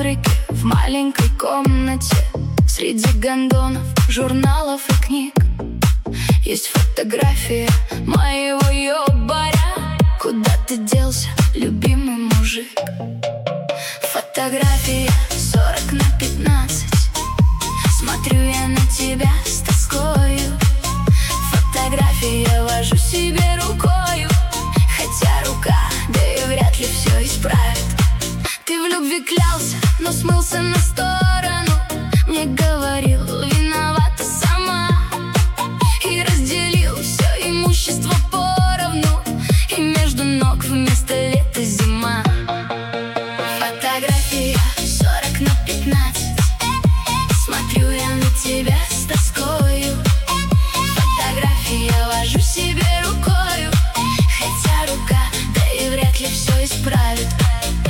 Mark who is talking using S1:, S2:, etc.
S1: коврике в маленькой комнате. Среди гондонов, журналов и книг есть фотография моего ёбаря. Куда ты делся, любимый мужик? Фотография 40×15. Смотрю я на тебя с тоскою. Фотография вожу себе рукою, хотя рука, да и вряд ли все исправит. Ты в любви клялся, но смылся на сторону. Мне говорил, виновата сама, и разделил все имущество поровну, и между ног вместо лета зима. Фотография 40×15. Смотрю я на тебя с тоскою. Фотография вожу себе рукою, хотя рука, да и вряд ли все исправит.